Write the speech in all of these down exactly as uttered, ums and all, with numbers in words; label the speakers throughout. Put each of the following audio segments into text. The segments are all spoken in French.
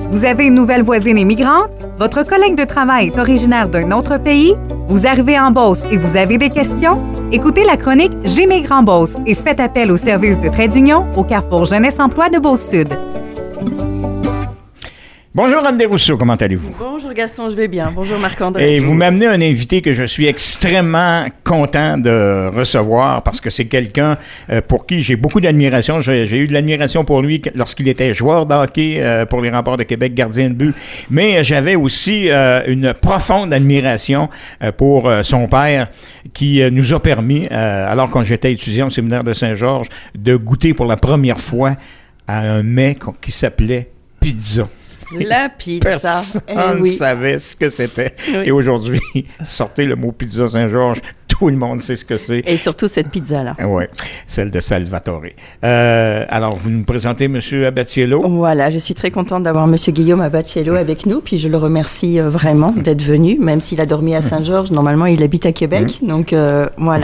Speaker 1: Vous avez une nouvelle voisine immigrante? Votre collègue de travail est originaire d'un autre pays? Vous arrivez en Beauce et vous avez des questions? Écoutez la chronique J'émigre en Beauce et faites appel au service de trait d'union au Carrefour Jeunesse Emploi de Beauce-Sud.
Speaker 2: Bonjour Anne Desrousseaux, comment allez-vous?
Speaker 3: Bonjour Gaston, je vais bien. Bonjour Marc-André.
Speaker 2: Et vous m'amenez un invité que je suis extrêmement content de recevoir parce que c'est quelqu'un euh, pour qui j'ai beaucoup d'admiration. J'ai, j'ai eu de l'admiration pour lui lorsqu'il était joueur de hockey euh, pour les Remparts de Québec, gardien de but. Mais j'avais aussi euh, une profonde admiration euh, pour euh, son père qui euh, nous a permis, euh, alors que j'étais étudiant au séminaire de Saint-Georges, de goûter pour la première fois à un mets qui s'appelait pizza.
Speaker 3: La pizza.
Speaker 2: Personne
Speaker 3: eh
Speaker 2: ne
Speaker 3: oui.
Speaker 2: savait ce que c'était.
Speaker 3: Oui.
Speaker 2: Et aujourd'hui, sortez le mot pizza Saint-Georges, tout le monde sait ce que c'est.
Speaker 3: Et surtout cette pizza-là.
Speaker 2: Oui, celle de Salvatore. Euh, alors, vous nous présentez M. Abatiello.
Speaker 3: Voilà, je suis très contente d'avoir M. Guillaume Abatiello avec nous, puis je le remercie euh, vraiment d'être venu, même s'il a dormi à Saint-Georges. Normalement, il habite à Québec, mmh. donc euh, voilà.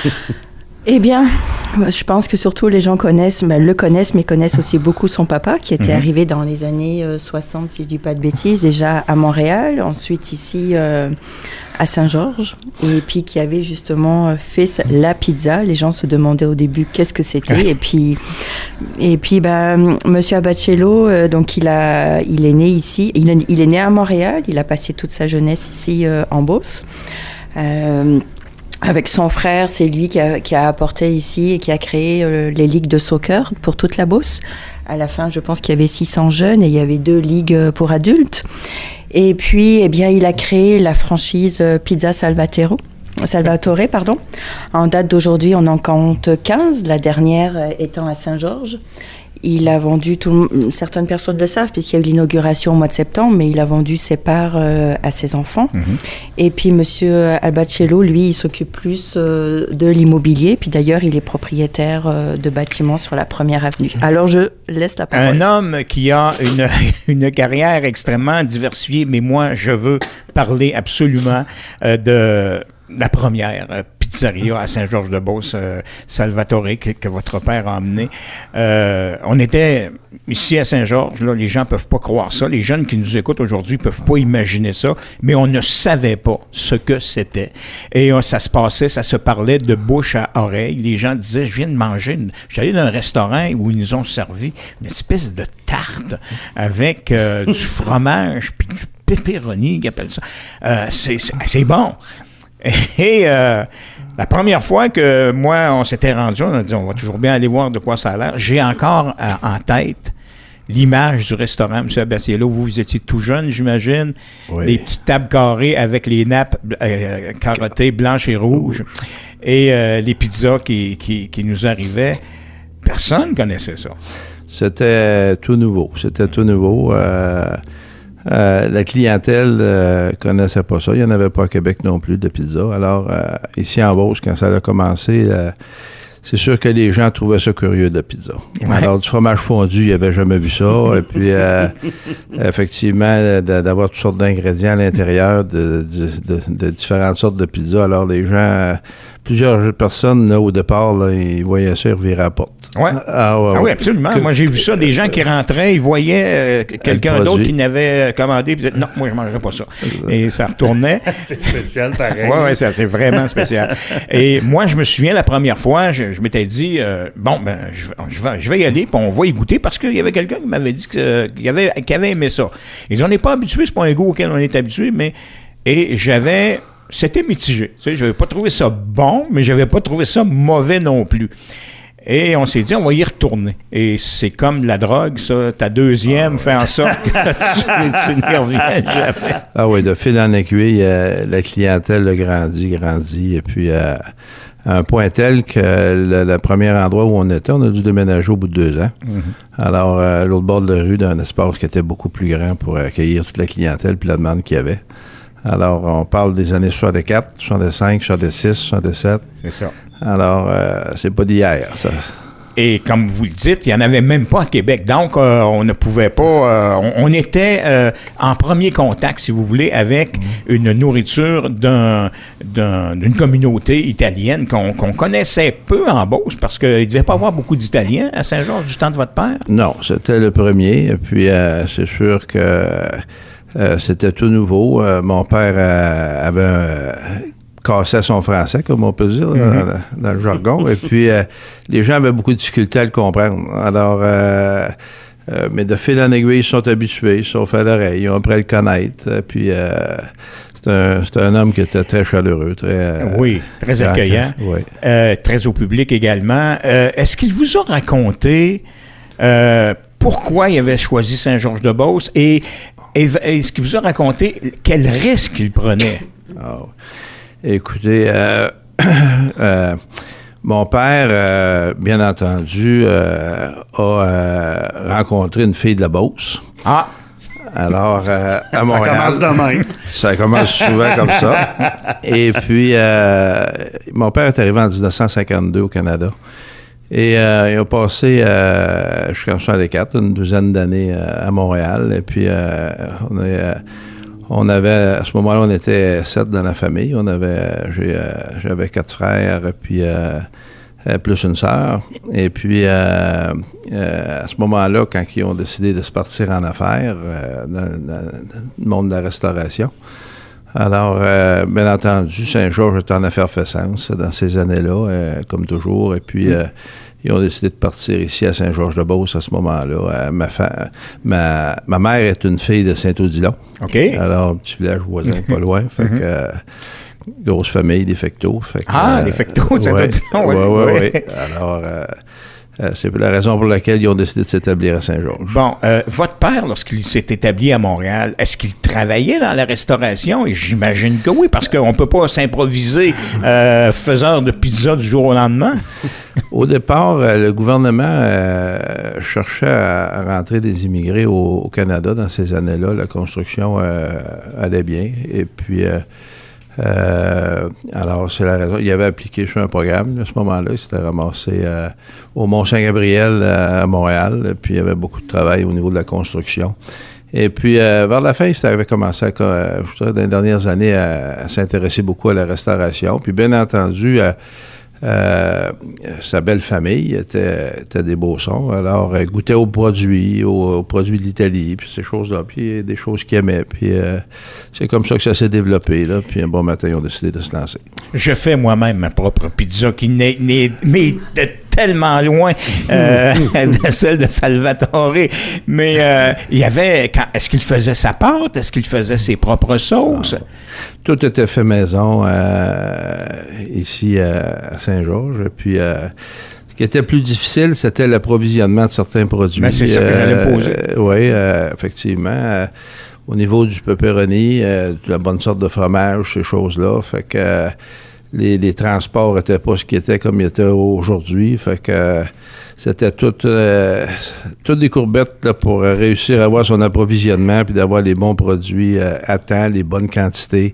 Speaker 3: Eh bien, je pense que surtout les gens connaissent, ben, le connaissent, mais connaissent aussi beaucoup son papa, qui était mmh. arrivé dans les années euh, soixante, si je ne dis pas de bêtises, déjà à Montréal, ensuite ici euh, à Saint-Georges, et puis qui avait justement fait la pizza. Les gens se demandaient au début qu'est-ce que c'était, et puis, et puis ben, M. Abatiello, euh, donc il, a, il est né ici, il, il est né à Montréal, il a passé toute sa jeunesse ici euh, en Beauce. Euh, Avec son frère, c'est lui qui a, qui a apporté ici et qui a créé euh, les ligues de soccer pour toute la Beauce. À la fin, je pense qu'il y avait six cents jeunes et il y avait deux ligues pour adultes. Et puis, eh bien, il a créé la franchise Pizza Salvatore. Salvatore, pardon. En date d'aujourd'hui, on en compte quinze, la dernière étant à Saint-Georges. Il a vendu, tout, certaines personnes le savent, puisqu'il y a eu l'inauguration au mois de septembre, mais il a vendu ses parts euh, à ses enfants. Mm-hmm. Et puis, M. Abatiello, lui, il s'occupe plus euh, de l'immobilier. Puis d'ailleurs, il est propriétaire euh, de bâtiments sur la première avenue. Alors, je laisse la parole.
Speaker 2: Un homme qui a une, une carrière extrêmement diversifiée, mais moi, je veux parler absolument euh, de la première euh, pizzeria à Saint-Georges-de-Beauce, euh, Salvatore, que, que votre père a emmené. Euh, on était ici à Saint-Georges, là, les gens peuvent pas croire ça. Les jeunes qui nous écoutent aujourd'hui peuvent pas imaginer ça, mais on ne savait pas ce que c'était. Et euh, ça se passait, ça se parlait de bouche à oreille. Les gens disaient, je viens de manger, une... je suis allé dans un restaurant où ils nous ont servi une espèce de tarte avec euh, du fromage puis du pepperoni, ils appellent ça. Euh, c'est, c'est, c'est bon. Et euh, la première fois que moi, on s'était rendu, on a dit, on va toujours bien aller voir de quoi ça a l'air. J'ai encore euh, en tête l'image du restaurant, M. Abatiello. Vous, vous étiez tout jeune, j'imagine. Oui. Des petites tables carrées avec les nappes euh, carottées, blanches et rouges. Et euh, les pizzas qui, qui, qui nous arrivaient. Personne ne connaissait ça.
Speaker 4: C'était tout nouveau. C'était tout nouveau. Euh... Euh, la clientèle euh, connaissait pas ça. Il n'y en avait pas à Québec non plus de pizza. Alors, euh, ici en Beauce, quand ça a commencé, euh, c'est sûr que les gens trouvaient ça curieux de la pizza. Ouais. Alors, du fromage fondu, ils n'avaient jamais vu ça. Et puis, euh, effectivement, de, d'avoir toutes sortes d'ingrédients à l'intérieur de, de, de, de différentes sortes de pizza. Alors, les gens, euh, plusieurs personnes, là, au départ, là, ils voyaient ça, ils reviraient à la porte.
Speaker 2: Ouais. Ah, ouais, ah oui, absolument. Que, moi, j'ai vu ça, des gens qui rentraient, ils voyaient euh, quelqu'un d'autre qui n'avait commandé, puis non, moi, je ne mangerais pas ça. Et ça retournait.
Speaker 5: C'est spécial, pareil.
Speaker 2: Oui, oui, c'est, c'est vraiment spécial. Et moi, je me souviens, la première fois, je, je m'étais dit, euh, bon, ben, je, je, vais, je vais y aller, puis on va y goûter, parce qu'il y avait quelqu'un qui m'avait dit que, qu'il, avait, qu'il avait aimé ça. Et on n'est pas habitué, c'est pas un goût auquel on est habitué, mais, et j'avais, c'était mitigé. Tu sais, je n'avais pas trouvé ça bon, mais je n'avais pas trouvé ça mauvais non plus. Et on s'est dit, on va y retourner. Et c'est comme la drogue, ça. Ta deuxième fait en sorte que tu, tu n'y reviens jamais.
Speaker 4: Ah oui, de fil en aiguille, euh, la clientèle a grandi, grandi. Et puis, euh, à un point tel que le, le premier endroit où on était, on a dû déménager au bout de deux ans. Mm-hmm. Alors, euh, à l'autre bord de la rue, dans un espace qui était beaucoup plus grand pour accueillir toute la clientèle puis la demande qu'il y avait. Alors, on parle des années soixante-quatre, soixante-cinq, soixante-six, soixante-sept.
Speaker 2: C'est ça.
Speaker 4: Alors, euh, c'est pas d'hier, ça.
Speaker 2: Et comme vous le dites, il n'y en avait même pas à Québec. Donc, euh, on ne pouvait pas... Euh, on, on était euh, en premier contact, si vous voulez, avec mmh. une nourriture d'un, d'un, d'une communauté italienne qu'on, qu'on connaissait peu en Beauce, parce qu'il ne devait pas avoir beaucoup d'Italiens à Saint-Georges du temps de votre père.
Speaker 4: Non, c'était le premier. Et puis, euh, c'est sûr que euh, c'était tout nouveau. Euh, mon père euh, avait un... cassait son français, comme on peut dire, mm-hmm. dans, dans le jargon. Et puis, euh, les gens avaient beaucoup de difficultés à le comprendre. Alors, euh, euh, mais de fil en aiguille, ils sont habitués, ils sont fait à l'oreille, ils ont appris à le connaître. Puis, euh, c'est, un, c'est un homme qui était très chaleureux, très... Euh,
Speaker 2: oui, très accueillant.
Speaker 4: Oui.
Speaker 2: Euh, très au public également. Euh, est-ce qu'il vous a raconté euh, pourquoi il avait choisi Saint-Georges-de-Beauce et, et est-ce qu'il vous a raconté quel risque il prenait?
Speaker 4: Oh. Écoutez, euh, euh, mon père, euh, bien entendu, euh, a euh, rencontré une fille de la Beauce.
Speaker 2: Ah!
Speaker 4: Alors, euh, à Montréal.
Speaker 5: Ça commence de même.
Speaker 4: Ça commence souvent comme ça. Et puis, euh, mon père est arrivé en dix-neuf cent cinquante-deux au Canada. Et euh, il a passé euh, jusqu'en soixante-quatre, une douzaine d'années euh, à Montréal. Et puis, euh, on est... Euh, On avait, à ce moment-là, on était sept dans la famille. On avait, j'ai, euh, j'avais quatre frères, puis euh, plus une sœur. Et puis, euh, euh, à ce moment-là, quand ils ont décidé de se partir en affaires, euh, dans, dans le monde de la restauration, alors, euh, bien entendu, Saint-Georges était en effervescence dans ces années-là, euh, comme toujours. Et puis, euh, ils ont décidé de partir ici à Saint-Georges-de-Beauce à ce moment-là. Euh, ma, fa- ma, ma mère est une fille de Saint-Odilon.
Speaker 2: OK.
Speaker 4: Alors, un petit village voisin, pas loin. Fait que, euh, grosse famille, des Fecteaux. Fait que,
Speaker 2: ah,
Speaker 4: euh,
Speaker 2: des Fecteaux de Saint-Odilon, oui.
Speaker 4: Oui, oui, oui. Alors, euh, euh, c'est la raison pour laquelle ils ont décidé de s'établir à Saint-Georges.
Speaker 2: Bon, euh, votre père, lorsqu'il s'est établi à Montréal, est-ce qu'il travaillait dans la restauration? Et j'imagine que oui, parce qu'on ne peut pas s'improviser euh, faiseur de pizza du jour au lendemain.
Speaker 4: Au départ, euh, le gouvernement euh, cherchait à, à rentrer des immigrés au, au Canada dans ces années-là. La construction euh, allait bien. Et puis, euh, euh, alors, c'est la raison. Il avait appliqué sur un programme à ce moment-là. Il s'était ramassé euh, au Mont-Saint-Gabriel à Montréal. Et puis, il y avait beaucoup de travail au niveau de la construction. Et puis, euh, vers la fin, il avait commencé, à, euh, je dirais, dans les dernières années, à, à s'intéresser beaucoup à la restauration. Puis, bien entendu, à Euh, sa belle famille était, était des Beaussons, alors elle goûtait aux produits, aux, aux produits de l'Italie, puis ces choses-là, puis des choses qu'il aimait, puis euh, c'est comme ça que ça s'est développé, là, puis un bon matin, ils ont décidé de se lancer.
Speaker 2: Je fais moi-même ma propre pizza qui n'est, n'est mais de tellement loin euh, de celle de Salvatore, mais euh, il y avait, quand, est-ce qu'il faisait sa pâte, est-ce qu'il faisait ses propres sauces? Ah.
Speaker 4: Tout était fait maison euh, ici à Saint-Georges. Puis, euh, ce qui était plus difficile, c'était l'approvisionnement de certains produits.
Speaker 2: Mais c'est ça que j'allais me poser.
Speaker 4: Euh, oui, euh, effectivement. Euh, au niveau du pepperoni, euh, de la bonne sorte de fromage, ces choses-là. Fait que euh, les, les transports n'étaient pas ce qu'ils étaient comme ils étaient aujourd'hui. Fait que euh, c'était toutes euh, toutes des courbettes là, pour euh, réussir à avoir son approvisionnement puis d'avoir les bons produits euh, à temps, les bonnes quantités.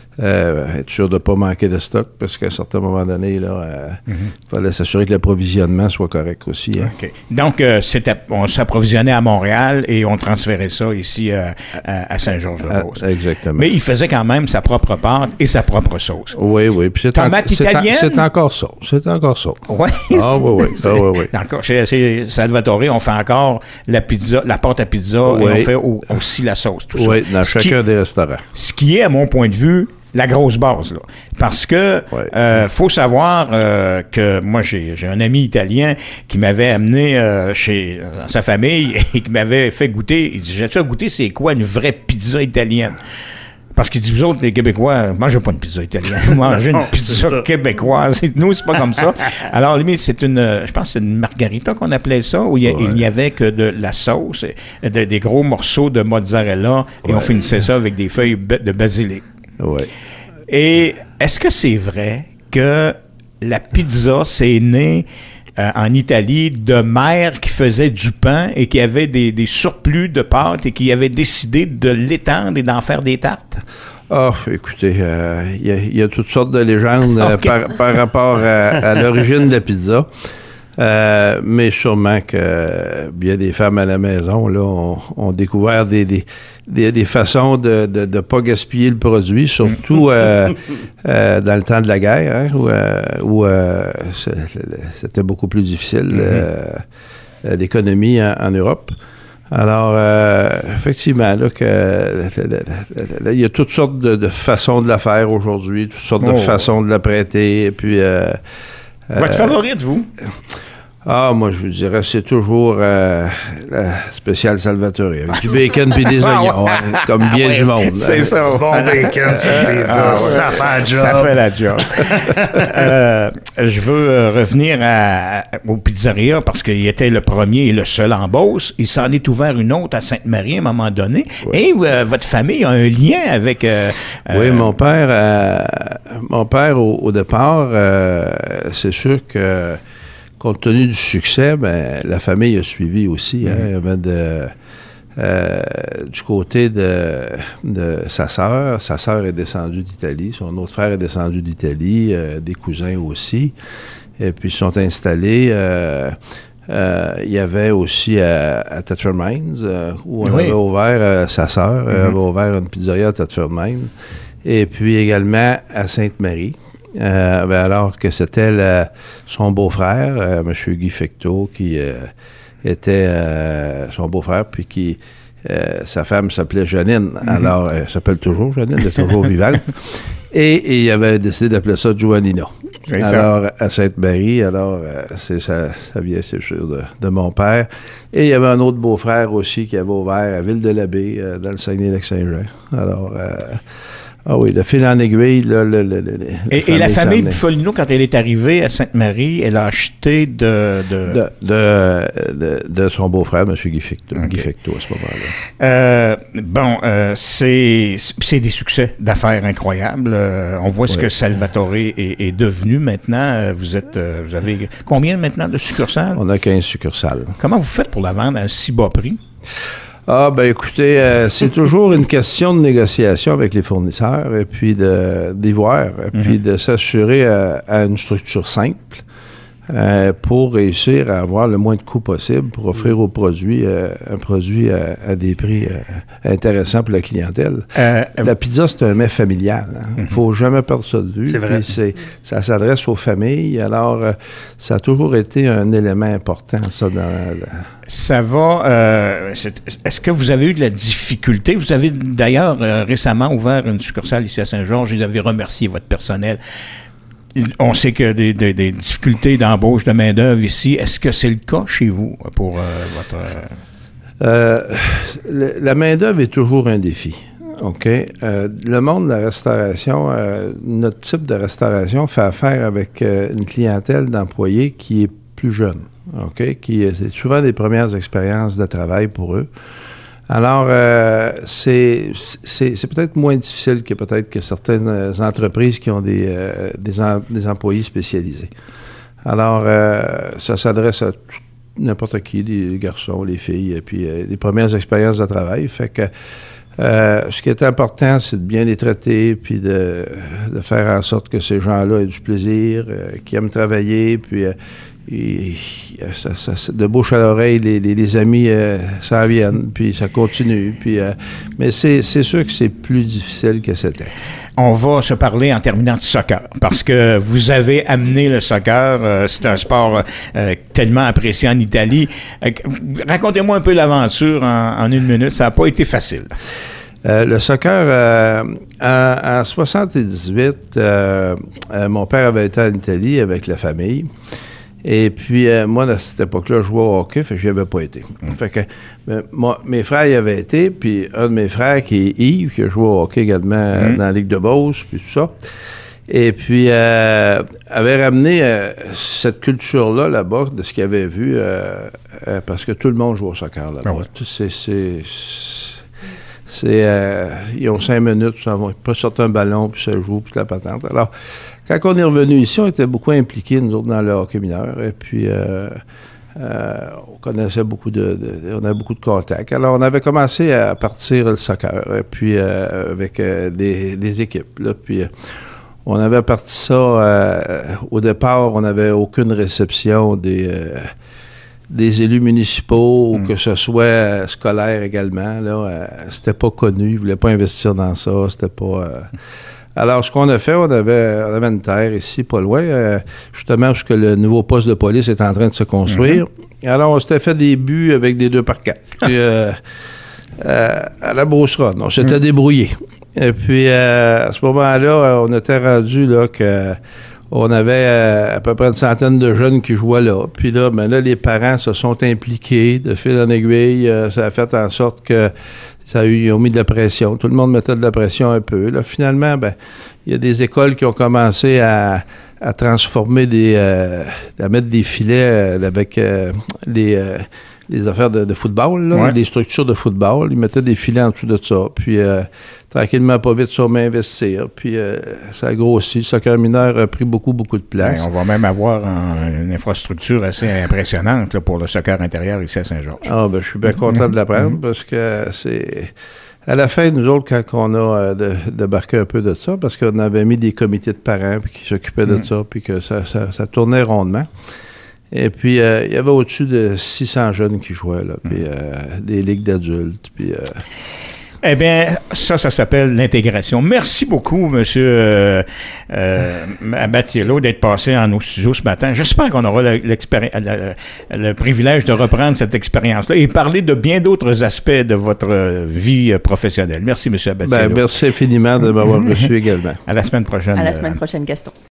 Speaker 4: Euh, être sûr de ne pas manquer de stock parce qu'à un certain moment donné, là, euh, mm-hmm. fallait s'assurer que l'approvisionnement soit correct aussi. Hein.
Speaker 2: Okay. Donc, euh, c'était, on s'approvisionnait à Montréal et on transférait ça ici euh, à, à Saint-Georges-de-Beauce.
Speaker 4: Ah, exactement.
Speaker 2: Mais il faisait quand même sa propre pâte et sa propre sauce.
Speaker 4: Oui, oui. Puis c'est,
Speaker 2: tomate
Speaker 4: en, c'est,
Speaker 2: italienne?
Speaker 4: En, c'est encore ça. C'est encore ça.
Speaker 2: Oui.
Speaker 4: Ah oui, oui. Ah, oui, oui.
Speaker 2: Encore, chez, chez Salvatore, on fait encore la pizza, la pâte à pizza oui. et on fait au, aussi la sauce. Tout
Speaker 4: oui,
Speaker 2: ça.
Speaker 4: dans
Speaker 2: ce
Speaker 4: chacun
Speaker 2: qui,
Speaker 4: des restaurants.
Speaker 2: Ce qui est, à mon point de vue, la grosse base, là. Parce que
Speaker 4: ouais.
Speaker 2: euh, faut savoir euh, que moi, j'ai, j'ai un ami italien qui m'avait amené euh, chez euh, sa famille et qui m'avait fait goûter. Il dit, j'ai-tu à goûter, c'est quoi une vraie pizza italienne? Parce qu'il dit, vous autres, les Québécois, mangez pas une pizza italienne, mangez une pizza québécoise. Nous, c'est pas comme ça. Alors, limite, c'est une, je pense que c'est une margarita qu'on appelait ça, où il y, a, ouais. il y avait que de la sauce, de, des gros morceaux de mozzarella, et ouais. on finissait ça avec des feuilles de basilic.
Speaker 4: Oui.
Speaker 2: Et est-ce que c'est vrai que la pizza, c'est né euh, en Italie de mères qui faisaient du pain et qui avaient des, des surplus de pâte et qui avaient décidé de l'étendre et d'en faire des tartes?
Speaker 4: Ah, oh, écoutez, il euh, y, y a toutes sortes de légendes okay. euh, par, par rapport à, à l'origine de la pizza. Euh, mais sûrement que euh, bien des femmes à la maison là ont, ont découvert des, des, des, des façons de ne de, de pas gaspiller le produit, surtout euh, euh, dans le temps de la guerre, hein, où, euh, où euh, c'était beaucoup plus difficile, mm-hmm. euh, l'économie en, en Europe. Alors, euh, effectivement, là, que, il y a toutes sortes de, de façons de la faire aujourd'hui, toutes sortes oh. de façons de la prêter, et puis... Euh,
Speaker 2: Votre euh, favorite, vous?
Speaker 4: Ah, moi, je vous dirais, c'est toujours euh, la spéciale Salvatore, avec du bacon puis des oignons, hein, comme bien ouais, du monde.
Speaker 2: C'est ça. Du
Speaker 5: bon bacon, c'est des ah, ça fait la job.
Speaker 2: Ça fait la job. euh, je veux revenir à, au pizzeria parce qu'il était le premier et le seul en Beauce. Il s'en est ouvert une autre à Sainte-Marie à un moment donné. Ouais. Et euh, votre famille a un lien avec... Euh,
Speaker 4: oui, euh, mon père, euh, mon père au, au départ, euh, c'est sûr que... Compte tenu du succès, ben, la famille a suivi aussi. Hein, mm-hmm. hein, de, euh, du côté de, de sa sœur, sa sœur est descendue d'Italie, son autre frère est descendu d'Italie, euh, des cousins aussi. Et puis, ils sont installés. Euh, euh, il y avait aussi à, à Thetford Mines, euh, où on oui. avait ouvert, euh, sa sœur mm-hmm. avait ouvert une pizzeria à Thetford Mines. Et puis également à Sainte-Marie. Euh, ben alors que c'était le, son beau-frère, euh, M. Guy Fecteau, qui euh, était euh, son beau-frère, puis qui euh, sa femme s'appelait Janine. Mm-hmm. Alors, elle s'appelle toujours Janine, elle est toujours vivante. Et, et il avait décidé d'appeler ça Giovannino. C'est alors, ça. À Sainte-Marie, alors, euh, c'est, ça, ça vient, c'est sûr, de, de mon père. Et il y avait un autre beau-frère aussi qui avait ouvert à Ville-de-l'Abbé, euh, dans le Saguenay-Lac-Saint-Jean. Alors... Euh, Ah oui, le fil en aiguille. Là, le, le, le,
Speaker 2: et, et la famille Buffolino, quand elle est arrivée à Sainte-Marie, elle a acheté de...
Speaker 4: De, de, de, de, de son beau-frère, M. Guy Fecteau, okay. Guy Fecteau à ce moment-là.
Speaker 2: Euh, bon, euh, c'est, c'est des succès d'affaires incroyables. Euh, on voit ce oui. que Salvatore est, est devenu maintenant. Vous êtes, vous avez combien maintenant de succursales?
Speaker 4: On a quinze succursales.
Speaker 2: Comment vous faites pour la vendre à un si bas prix?
Speaker 4: Ah, ben écoutez, euh, c'est toujours une question de négociation avec les fournisseurs et puis de, d'y voir, et puis mm-hmm. de s'assurer à, à une structure simple euh, pour réussir à avoir le moins de coûts possible pour offrir aux produits euh, un produit à, à des prix euh, intéressants pour la clientèle. Euh, la pizza, c'est un mets familial. Il hein. ne mm-hmm. faut jamais perdre ça de vue.
Speaker 5: C'est vrai.
Speaker 4: C'est, ça s'adresse aux familles. Alors, euh, ça a toujours été un élément important, ça, dans la...
Speaker 2: Ça va... Euh, est-ce que vous avez eu de la difficulté? Vous avez d'ailleurs euh, récemment ouvert une succursale ici à Saint-Georges. Vous avez remercié votre personnel. On sait qu'il y a des, des, des difficultés d'embauche de main-d'œuvre ici. Est-ce que c'est le cas chez vous pour euh, votre...
Speaker 4: Euh, le, la main-d'œuvre est toujours un défi. OK? Euh, le monde de la restauration, euh, notre type de restauration fait affaire avec euh, une clientèle d'employés qui est plus jeune. OK? Qui, c'est souvent des premières expériences de travail pour eux. Alors, euh, c'est, c'est, c'est peut-être moins difficile que peut-être que certaines entreprises qui ont des, euh, des, em, des employés spécialisés. Alors, euh, ça s'adresse à tout, n'importe qui, les garçons, les filles, et puis euh, des premières expériences de travail. Fait que euh, ce qui est important, c'est de bien les traiter, puis de, de faire en sorte que ces gens-là aient du plaisir, euh, qu'ils aiment travailler, puis... Euh, Et, ça, ça, de bouche à l'oreille, les, les, les amis euh, s'en viennent, puis ça continue. Puis, euh, mais c'est, c'est sûr que c'est plus difficile que c'était.
Speaker 2: On va se parler en terminant de soccer, parce que vous avez amené le soccer. Euh, c'est un sport euh, tellement apprécié en Italie. Euh, racontez-moi un peu l'aventure en, en une minute. Ça n'a pas été facile.
Speaker 4: Euh, le soccer, euh, en, en soixante-dix-huit, euh, euh, mon père avait été en Italie avec la famille. Et puis, euh, moi, à cette époque-là, je jouais au hockey, fait que je n'y avais pas été. Mmh. Fait que, euh, moi, mes frères y avaient été, puis un de mes frères, qui est Yves, qui a joué au hockey également mmh. dans la Ligue de Beauce, puis tout ça, et puis, euh, avait ramené euh, cette culture-là, là-bas, de ce qu'il avait vu, euh, euh, parce que tout le monde joue au soccer, là-bas. Oh ouais. C'est... c'est, c'est euh, ils ont cinq minutes, ils peuvent sortir un ballon, puis ça joue, puis la patente. Alors, quand on est revenu ici, on était beaucoup impliqués, nous autres, dans le hockey mineur. Et puis, euh, euh, on connaissait beaucoup de, de... On avait beaucoup de contacts. Alors, on avait commencé à partir le soccer, et puis euh, avec euh, des, des équipes. Là, puis, euh, On avait parti ça, euh, au départ, on n'avait aucune réception des, euh, des élus municipaux, ou mm. que ce soit euh, scolaire également. Là, euh, c'était pas connu, ils ne voulaient pas investir dans ça, c'était pas... Euh... Alors, ce qu'on a fait, on avait, on avait une terre ici, pas loin, euh, justement, parce que le nouveau poste de police est en train de se construire. Mm-hmm. Alors, on s'était fait des buts avec des deux par quatre. Puis, euh, euh, à la Beauceronne, on s'était mm. débrouillé. Et puis, euh, à ce moment-là, on était rendu là que on avait euh, à peu près une centaine de jeunes qui jouaient là. Puis là, ben là, les parents se sont impliqués de fil en aiguille. Euh, ça a fait en sorte que ça a eu, ils ont mis de la pression. Tout le monde mettait de la pression un peu. Là, finalement, ben, il y a des écoles qui ont commencé à, à transformer des, euh, à mettre des filets euh, avec euh, les, euh, les affaires de, de football, là, ouais. des structures de football. Ils mettaient des filets en dessous de ça. Puis, euh, tranquillement, pas vite, ça m'investir. Puis, euh, ça a grossi. Le soccer mineur a pris beaucoup, beaucoup de place.
Speaker 2: Bien, on va même avoir un, une infrastructure assez impressionnante là, pour le soccer intérieur ici à Saint-Georges.
Speaker 4: Ah, ben, je suis bien content de l'apprendre parce que c'est... À la fin, nous autres, quand on a euh, de, débarqué un peu de ça, parce qu'on avait mis des comités de parents puis qui s'occupaient de mm. ça, puis que ça, ça, ça tournait rondement. Et puis, euh, il y avait au-dessus de six cents jeunes qui jouaient, là, puis euh, des ligues d'adultes, puis... Euh,
Speaker 2: Eh bien, ça, ça s'appelle l'intégration. Merci beaucoup, M. Euh, euh, Abatiello, d'être passé en nos studios ce matin. J'espère qu'on aura le, le, le privilège de reprendre cette expérience-là et parler de bien d'autres aspects de votre vie professionnelle. Merci, M. Abatiello.
Speaker 4: Ben, merci infiniment de m'avoir reçu également.
Speaker 2: À la semaine prochaine.
Speaker 3: À la semaine prochaine, Gaston.